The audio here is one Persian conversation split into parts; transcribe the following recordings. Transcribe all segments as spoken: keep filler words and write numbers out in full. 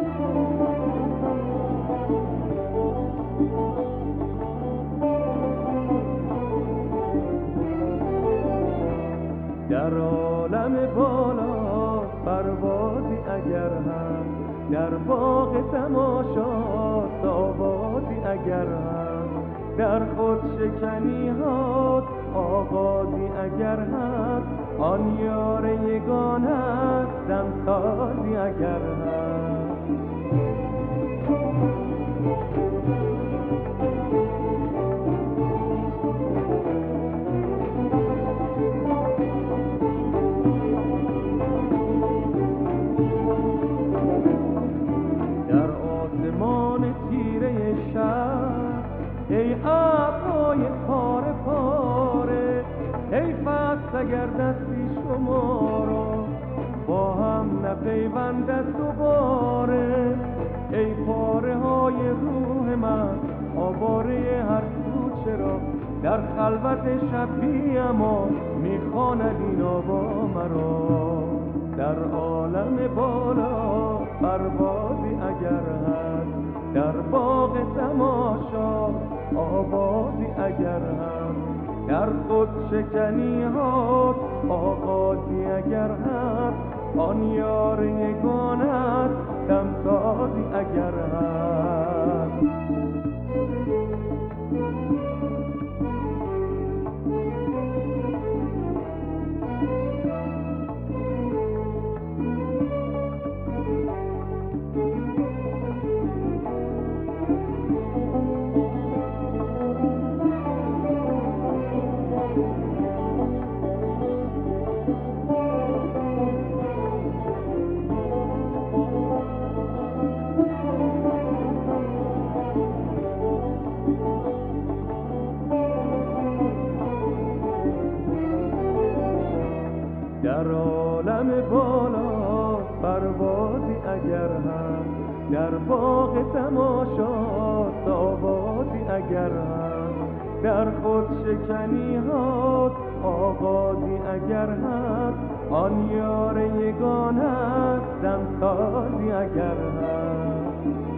در عالم بالا پروازی اگر هست، در باغ تماشاست آوازی اگر هست، در خود شکنی هات آغازی اگر هست، آن یار یگان هست دمسازی اگر هست. در آسمان تیره شب ای ابرهای پاره پاره، حیف است اگر دستی شما را با هم نپیوندد دوباره. ای پاره های روح من آواره هر سو چرا، در خلوت شب بی امان میخواند این آوا مرا. در عالم بالا پروازی اگر هست، در باغ تماشا آوازی اگر هست، در خود شکنی ها آغازی اگر هست، آن یار یگان است دمسازی اگر هست. در عالم بالا پروازی اگر هست، در باغ تماشاست آوازی اگر هست، در خود شکنی هات آغازی اگر هست، آن یار یگان است دمسازی اگر هست.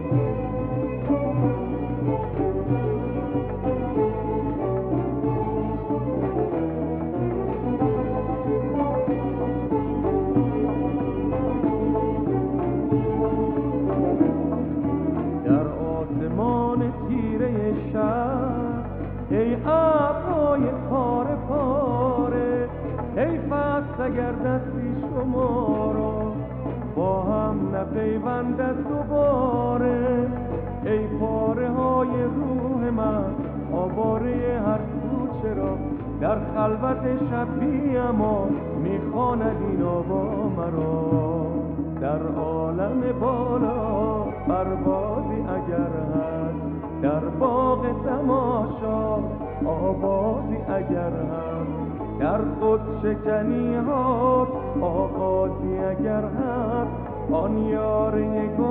تیره شب ای ابرهای پاره پاره، حیف است اگر دستی شما را با هم نپیوندد دوباره. ای پاره های روح من آواره هر سو چرا، در خلوت شب بی امان میخواند این آوا مرا. در عالم بالا پروازی اگر هست، در باغ تماشا آوازی اگر هست، در خود شکنی ها آغازی اگر هست، آن یار یگان